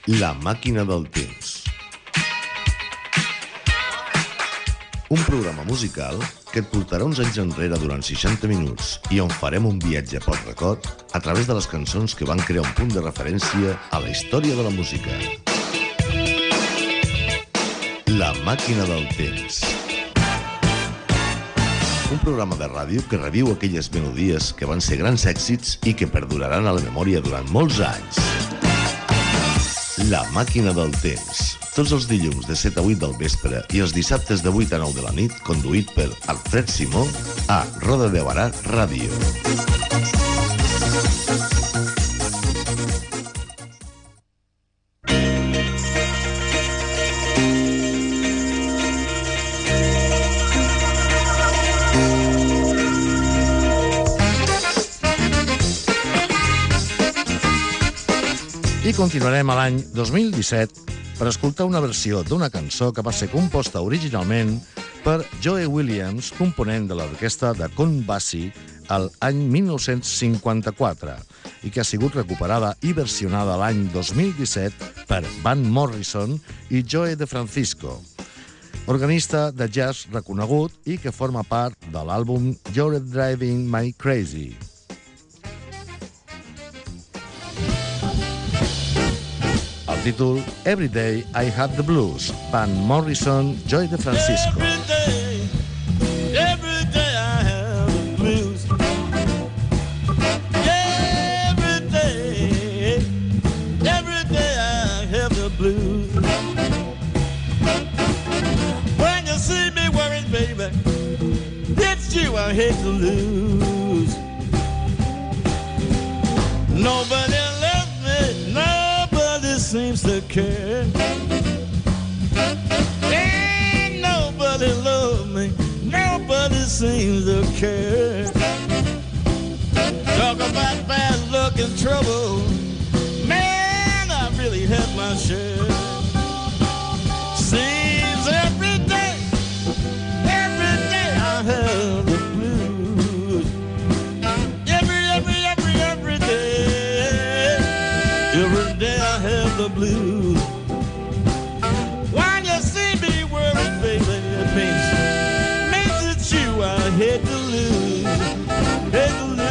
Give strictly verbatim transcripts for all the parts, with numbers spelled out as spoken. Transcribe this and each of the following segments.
La màquina del temps. Un programa musical que et portarà uns anys enrere durant seixanta minuts i on farem un viatge pel record a través de les cançons que van crear un punt de referència a la història de la música. La màquina del temps. Un programa de ràdio que reviu aquelles melodies que van ser grans èxits i que perduraran a la memòria durant molts anys. La màquina del temps. Tots els dilluns de set a vuit del vespre i els dissabtes de vuit a nou de la nit, conduït per Alfred Simó a Roda de Barà Ràdio. I continuarem a l'any dos mil disset per escoltar una versió d'una cançó que va ser composta originalment per Joe Williams, component de l'orquestra de Count Basie, al any mil nou-cents cinquanta-quatre, i que ha sigut recuperada i versionada l'any dos mil disset per Van Morrison i Joe De Francisco, organista de jazz reconegut i que forma part de l'àlbum You're Driving Me Crazy. El títol Every Day I Have the Blues, Van Morrison, Joe De Francisco. Every day, every day I have the blues. Every day, every day I have the blues. When you see me worried, baby, it's you I hate to lose. Nobody loves me, nobody seems to care. Ain't nobody love me, nobody seems to care. Talk about bad luck and trouble, man, I really had my share. Seems every day, every day I have the blues. Every, every, every, every day, every day I have the blues. When you see me worried, baby, it means, means it's you I hate to lose, hate to lose.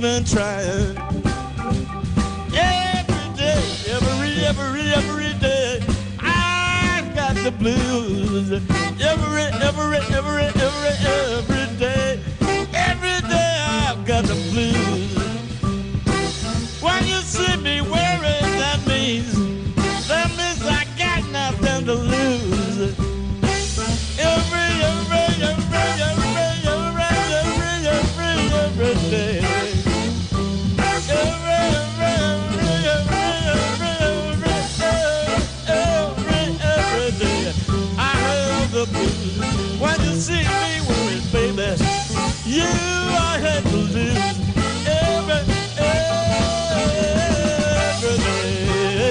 even trying. Every day, every, every, every day, I got the blues. Every, every, every, every, every day, every day I've got the blues. When you see me wearing, that means, that means I got nothing to lose. Every, every, every, every, every, every, every, every day. Every, every, every, every, every, every, every day. I have the blues. When you see me wearing, baby, you I had to lose. Every, every day.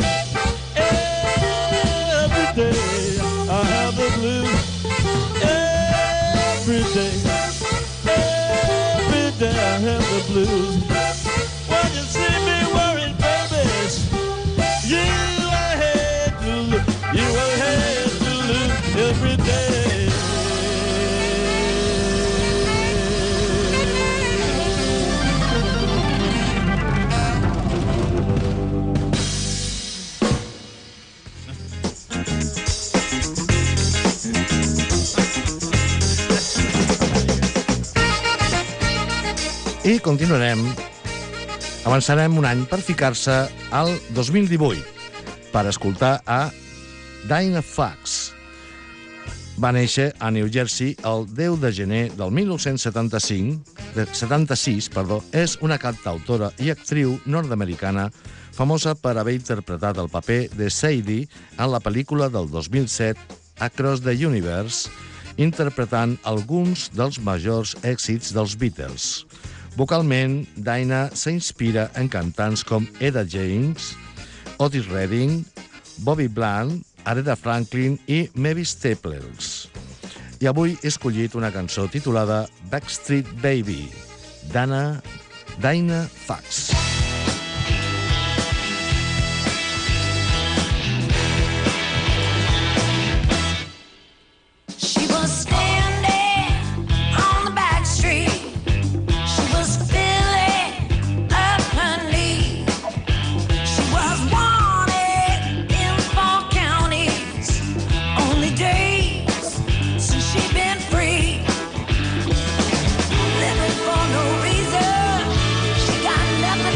Every day I have the blues. Every day, every day I have the blues. When you see me worried, babies, you I had to lose, you I had to lose every day. I continuarem, avançarem un any per ficar-se al dos mil divuit per escoltar a Dinah Fox. Va néixer a New Jersey el deu de gener del mil nou-cents setanta-cinc, de setanta-sis, perdó, és una cantautora i actriu nord-americana famosa per haver interpretat el paper de Sadie en la pel·lícula del dos mil set Across the Universe, interpretant alguns dels majors èxits dels Beatles. Vocalment, Dinah s'inspira en cantants com Etta James, Otis Redding, Bobby Bland, Aretha Franklin i Mavis Staples. I avui he escollit una cançó titulada Backstreet Baby, d'Anna Dinah Fox. Living for no reason, she got nothing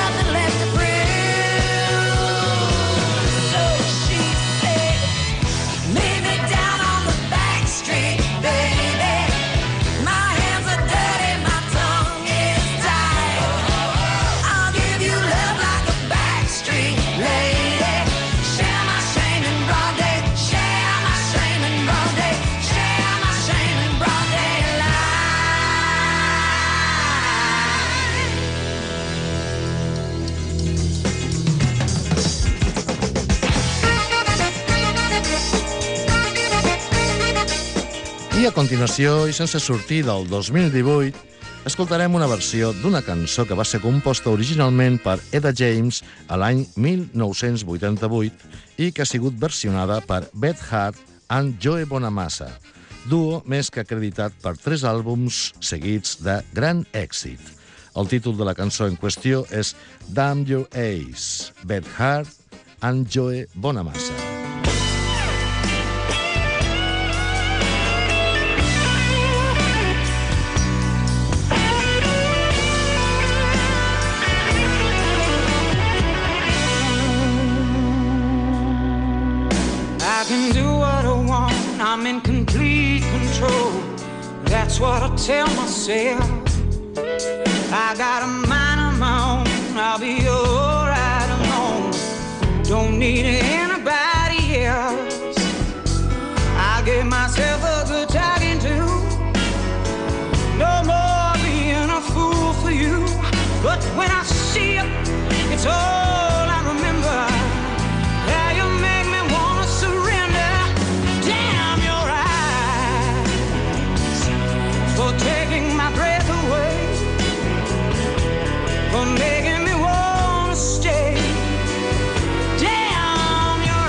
nothing left to prove. So she said, meet me down on the back street, baby. My hands are dirty, my tongue is tied. I'll give you love like a back street lady. Share my shame in broad day. Share my shame in broad day. Share my shame in broad daylight. I a continuació, i sense sortir del dos mil divuit, escoltarem una versió d'una cançó que va ser composta originalment per Etta James a l'any mil nou-cents vuitanta-vuit i que ha sigut versionada per Beth Hart and Joe Bonamassa, duo més que acreditat per tres àlbums seguits de gran èxit. El títol de la cançó en qüestió és Damn Your Ace, Beth Hart and Joe Bonamassa. I can do what I want, I'm in complete control. That's what I tell myself. I got a mind of my own, I'll be alright alone. Don't need anybody else. I give myself a good talking to. No more being a fool for you. But when I see you, it's all I remember. How you make me wanna surrender. Damn your eyes for taking my breath away, for making me wanna stay. Damn your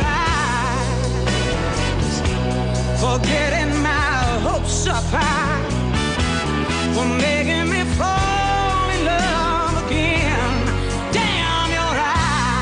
eyes for getting my hopes up high, for making me fall in love again. Damn your eyes.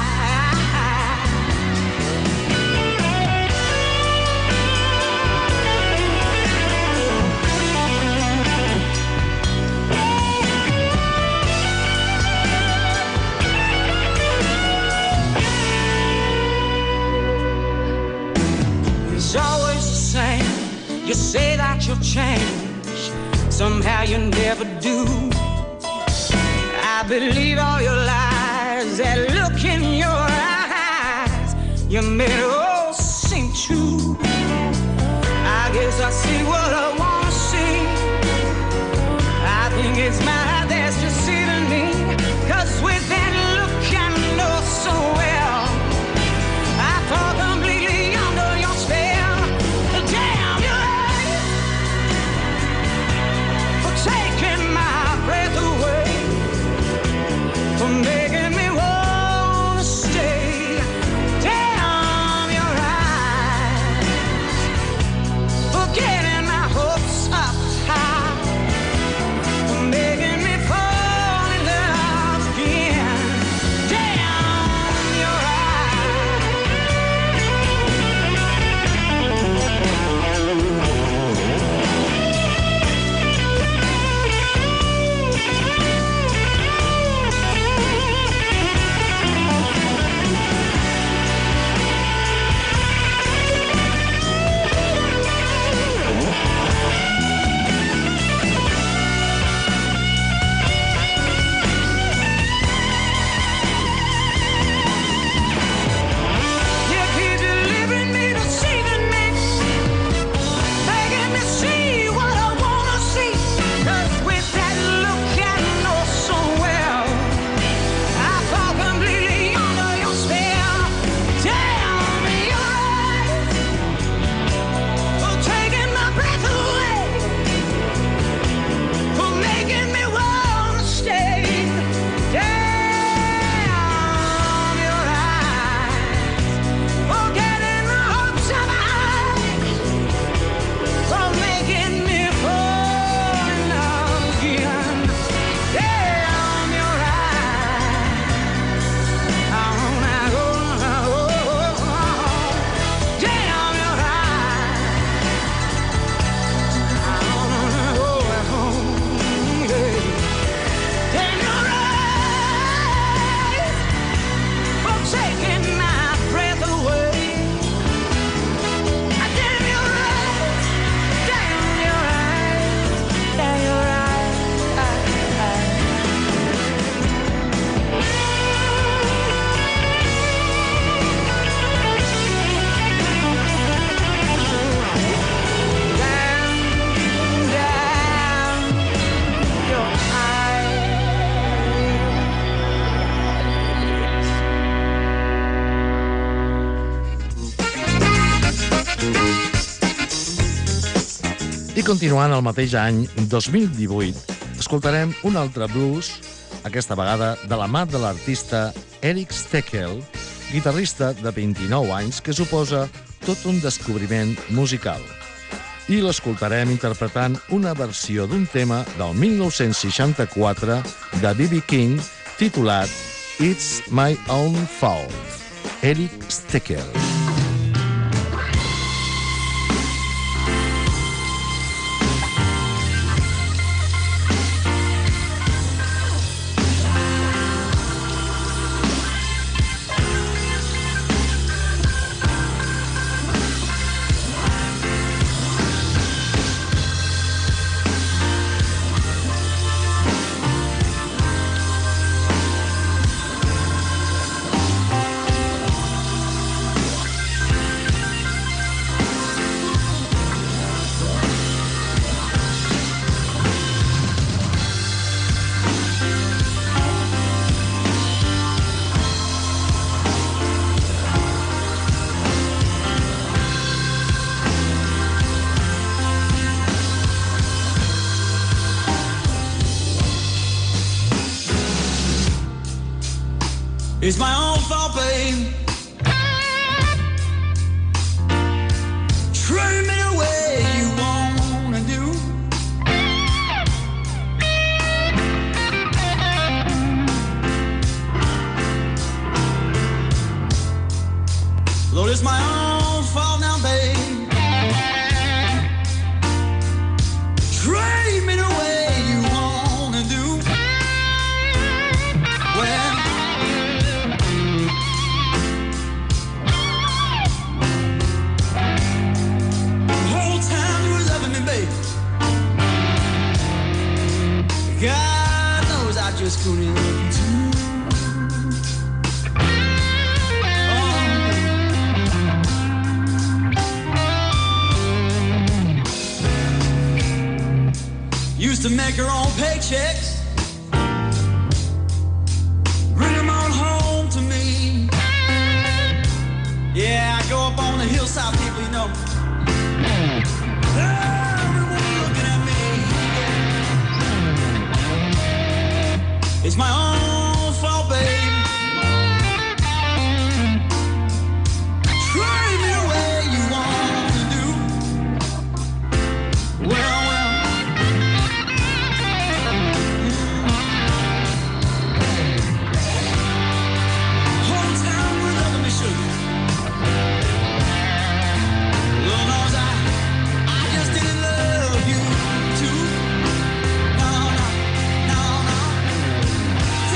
It's always the same. You say that you'll change, somehow you never do. I believe all your lies, that look in your eyes, you made it all seem true. I guess I see what I wanna see. I think it's my heart that's deceiving me, 'cause with that look I know so well, I fall completely under your spell. Damn your eyes for taking my breath away, for making me wanna stay. Damn I continuant el mateix any, dos mil divuit, escoltarem un altre blues, aquesta vegada de la mà de l'artista Eric Steckel, guitarrista de vint-i-nou anys que suposa tot un descobriment musical. I l'escoltarem interpretant una versió d'un tema del mil nou-cents seixanta-quatre de B B King titulat It's My Own Fault. Eric Steckel. It's my own fault, babe. Treat me the way you wanna do. Lord, it's my own fault now, babe. Treat me the way you wanna do. Well, God knows I just couldn't love you too. Oh. Used to make her own paychecks, bring them on home to me. Yeah, I go up on the hillside, people, you know. It's my own fault, babe. Treat me the way you want to do. Well, well. Whole time we're loving me, sugar. Lord knows I, I just didn't love you too. No, no, no, no.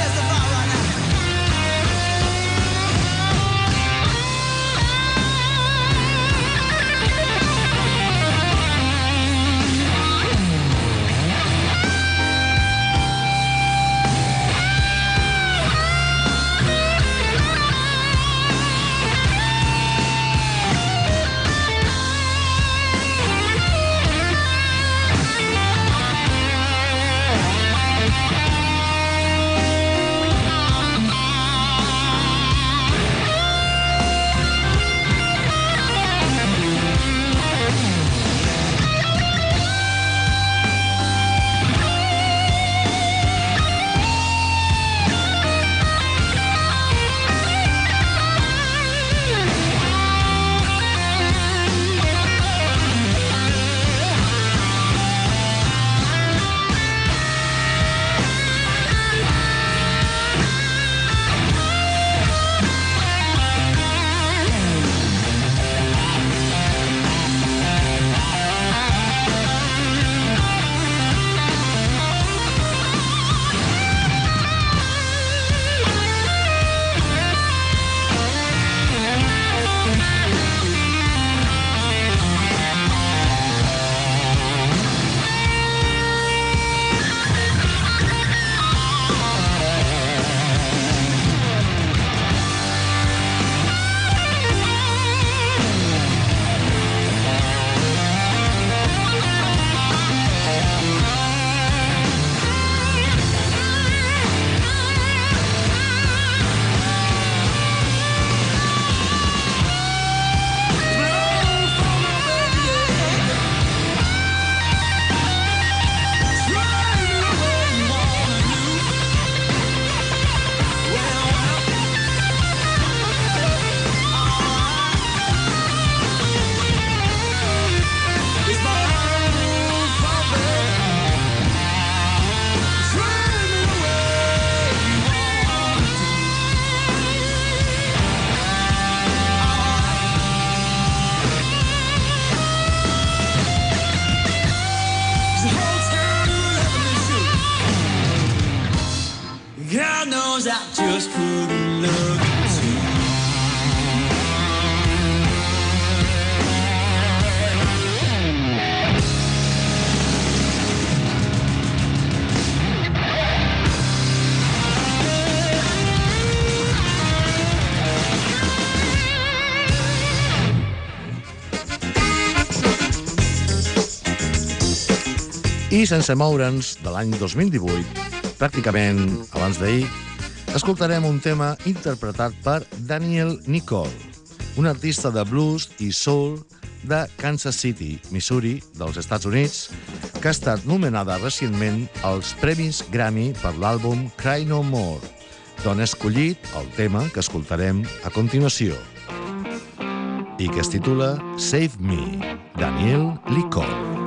I sense moure'ns de l'any dos mil divuit, pràcticament abans d'ahir, escoltarem un tema interpretat per Daniel Nicole, un artista de blues i soul de Kansas City, Missouri, dels Estats Units, que ha estat nomenada recentment als Premis Grammy per l'àlbum Cry No More, d'on ha escollit el tema que escoltarem a continuació i que es titula Save Me, Daniel Nicole.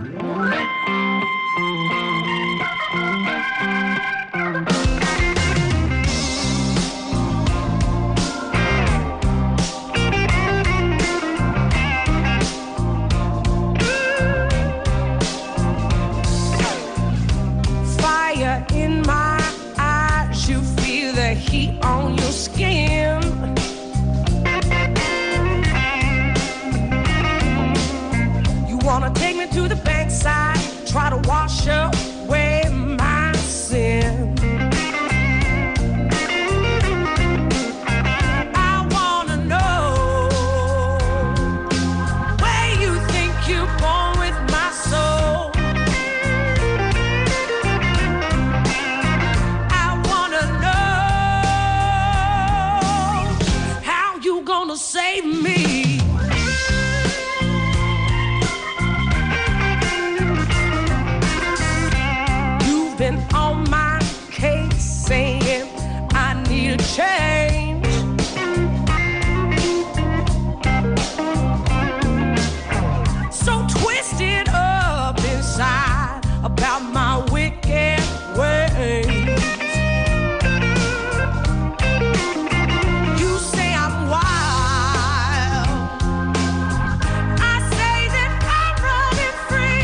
Try to wash away my sin. I wanna know where you think you're born with my soul. I wanna know how you gonna save me. Been on my case saying I need a change. So twisted up inside about my wicked ways. You say I'm wild, I say that I'm running free.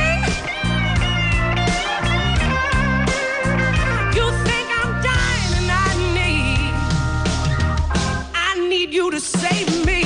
You to save me.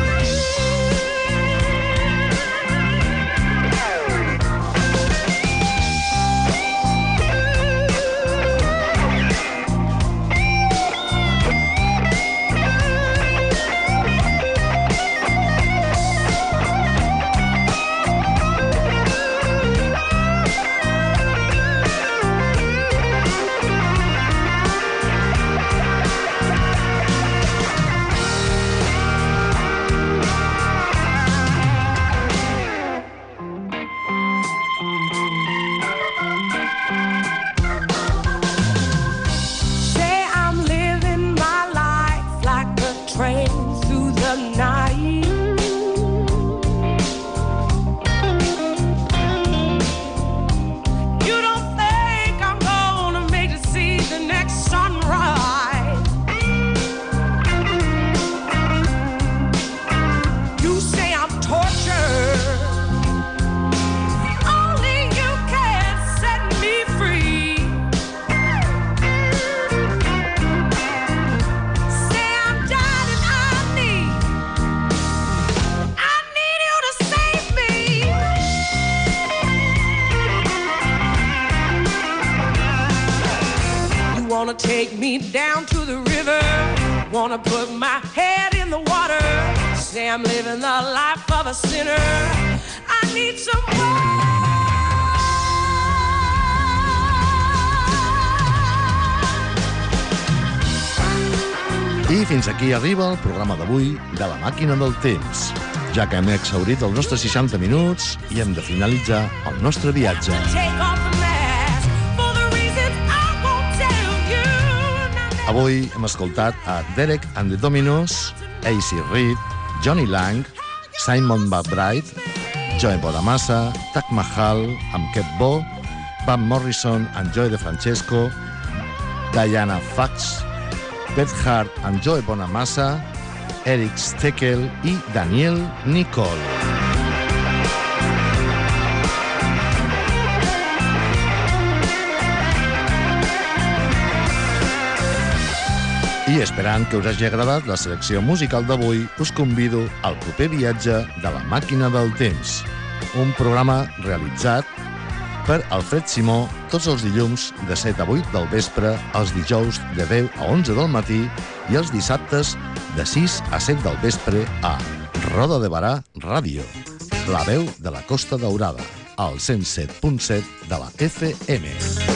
Wanna take me down to the river, wanna put my head in the water, say I'm living the life of a sinner. I need some I fins aquí arriba el programa d'avui de La Màquina del Temps, ja que hem exhaurit els nostres seixanta minuts i hem de finalitzar el nostre viatge. Avui hem escoltat a Derek and the Dominos, A C Reed, Johnny Lang, Simon McBride, Joe Bonamassa, Taj Mahal amb Kev Bo, Van Morrison and Joe DeFrancesco, Diana Fox, Beth Hart and Joe Bonamassa, Eric Steckel i Daniel Nicole. I esperant que us hagi agradat la selecció musical d'avui, us convido al proper viatge de La Màquina del Temps, un programa realitzat per Alfred Simó tots els dilluns de set a vuit del vespre, els dijous de deu a onze del matí i els dissabtes de sis a set del vespre a Roda de Barà Ràdio, la veu de la Costa Daurada. al cent set punt set de la F M.